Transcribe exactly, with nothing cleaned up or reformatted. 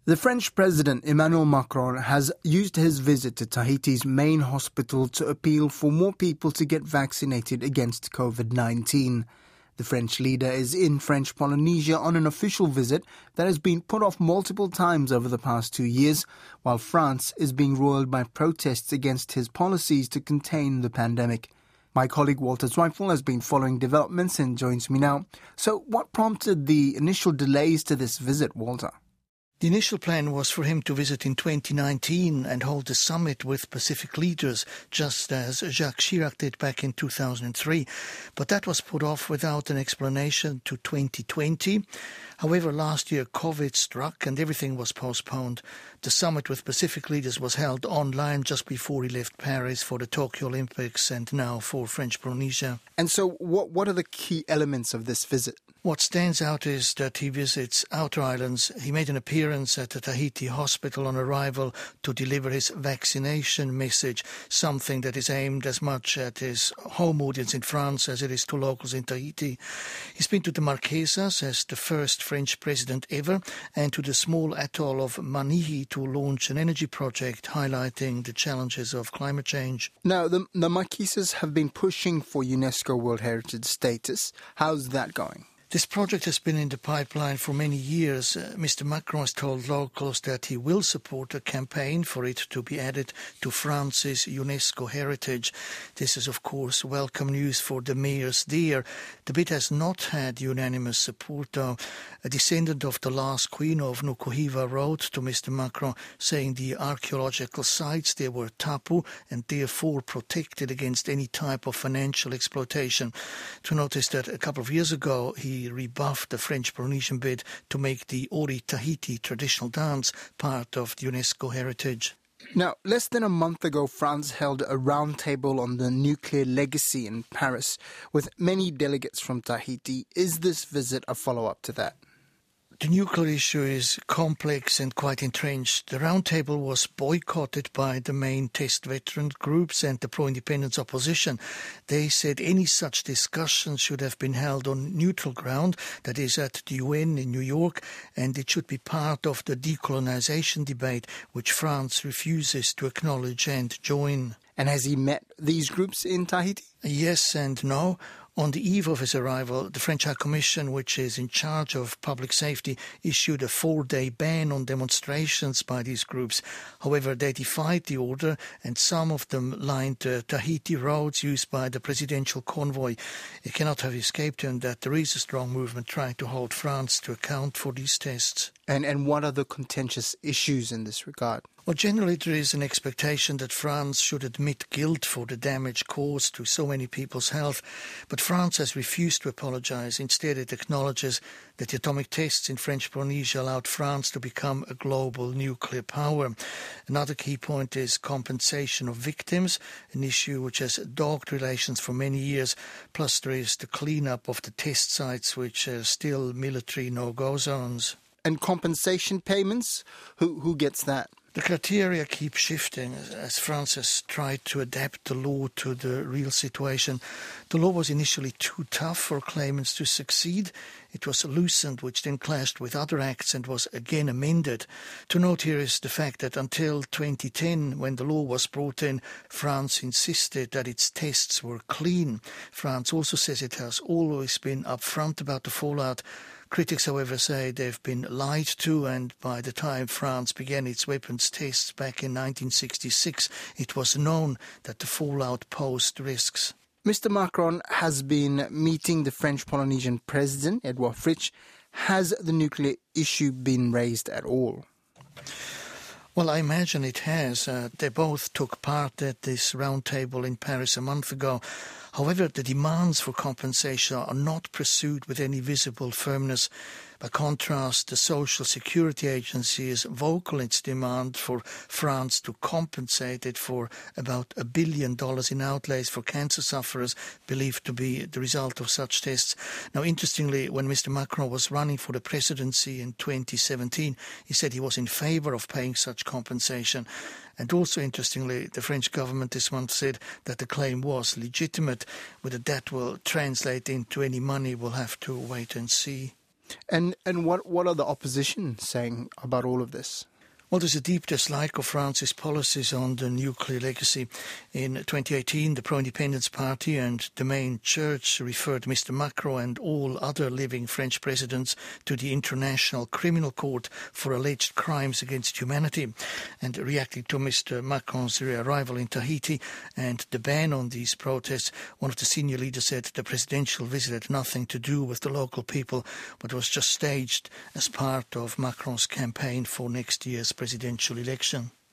The French President Emmanuel Macron has used his visit to Tahiti's main hospital to appeal for more people to get vaccinated against covid nineteen. The French leader is in French Polynesia on an official visit that has been put off multiple times over the past two years, while France is being roiled by protests against his policies to contain the pandemic. My colleague Walter Zweifel has been following developments and joins me now. So what prompted the initial delays to this visit, Walter? The initial plan was for him to visit in twenty nineteen and hold a summit with Pacific leaders, just as Jacques Chirac did back in two thousand three. But that was put off without an explanation to twenty twenty. However, last year COVID struck and everything was postponed. The summit with Pacific leaders was held online just before he left Paris for the Tokyo Olympics and now for French Polynesia. And so what, what are the key elements of this visit? What stands out is that he visits outer islands. He made an appearance at the Tahiti hospital on arrival to deliver his vaccination message, something that is aimed as much at his home audience in France as it is to locals in Tahiti. He's been to the Marquesas as the first French president ever, and to the small atoll of Manihi to launch an energy project highlighting the challenges of climate change. Now, the, the Marquesas have been pushing for UNESCO World Heritage status. How's that going? This project has been in the pipeline for many years. Uh, Mister Macron has told locals that he will support a campaign for it to be added to France's UNESCO heritage. This is, of course, welcome news for the mayors there. The bid has not had unanimous support, though. A descendant of the last queen of Nukuhiva wrote to Mister Macron saying the archaeological sites there were tapu and therefore protected against any type of financial exploitation. To notice that a couple of years ago he rebuffed the French Polynesian bid to make the Ori Tahiti traditional dance part of the UNESCO heritage. Now, less than a month ago, France held a roundtable on the nuclear legacy in Paris with many delegates from Tahiti. Is this visit a follow-up to that? The nuclear issue is complex and quite entrenched. The roundtable was boycotted by the main test veteran groups and the pro-independence opposition. They said any such discussions should have been held on neutral ground, that is at the U N in New York, and it should be part of the decolonization debate, which France refuses to acknowledge and join. And has he met these groups in Tahiti? Yes and no. On the eve of his arrival, the French High Commission, which is in charge of public safety, issued a four-day ban on demonstrations by these groups. However, they defied the order, and some of them lined the Tahiti roads used by the presidential convoy. It cannot have escaped him that there is a strong movement trying to hold France to account for these tests. And, and what are the contentious issues in this regard? Well, generally there is an expectation that France should admit guilt for the damage caused to so many people's health, but France has refused to apologize. Instead, it acknowledges that the atomic tests in French Polynesia allowed France to become a global nuclear power. Another key point is compensation of victims, an issue which has dogged relations for many years. Plus, there is the cleanup of the test sites, which are still military no-go zones. And compensation payments? Who, who gets that? The criteria keep shifting as France has tried to adapt the law to the real situation. The law was initially too tough for claimants to succeed. It was loosened, which then clashed with other acts and was again amended. To note here is the fact that until twenty ten, when the law was brought in, France insisted that its tests were clean. France also says it has always been upfront about the fallout. Critics, however, say they've been lied to, and by the time France began its weapons tests back in nineteen sixty-six, it was known that the fallout posed risks. Mister Macron has been meeting the French Polynesian president, Edouard Fritch. Has the nuclear issue been raised at all? Well, I imagine it has. Uh, they both took part at this roundtable in Paris a month ago. However, the demands for compensation are not pursued with any visible firmness. By contrast, the Social Security Agency is vocal in its demand for France to compensate it for about a billion dollars in outlays for cancer sufferers believed to be the result of such tests. Now, interestingly, when Mister Macron was running for the presidency in twenty seventeen, he said he was in favour of paying such compensation. And also, interestingly, the French government this month said that the claim was legitimate. Whether that will translate into any money, we'll have to wait and see. And and what, what are the opposition saying about all of this? Well, there's a deep dislike of France's policies on the nuclear legacy. In twenty eighteen, the Pro-Independence Party and the main church referred Mister Macron and all other living French presidents to the International Criminal Court for alleged crimes against humanity. And reacting to Mister Macron's arrival in Tahiti and the ban on these protests, one of the senior leaders said the presidential visit had nothing to do with the local people, but was just staged as part of Macron's campaign for next year's presidential election.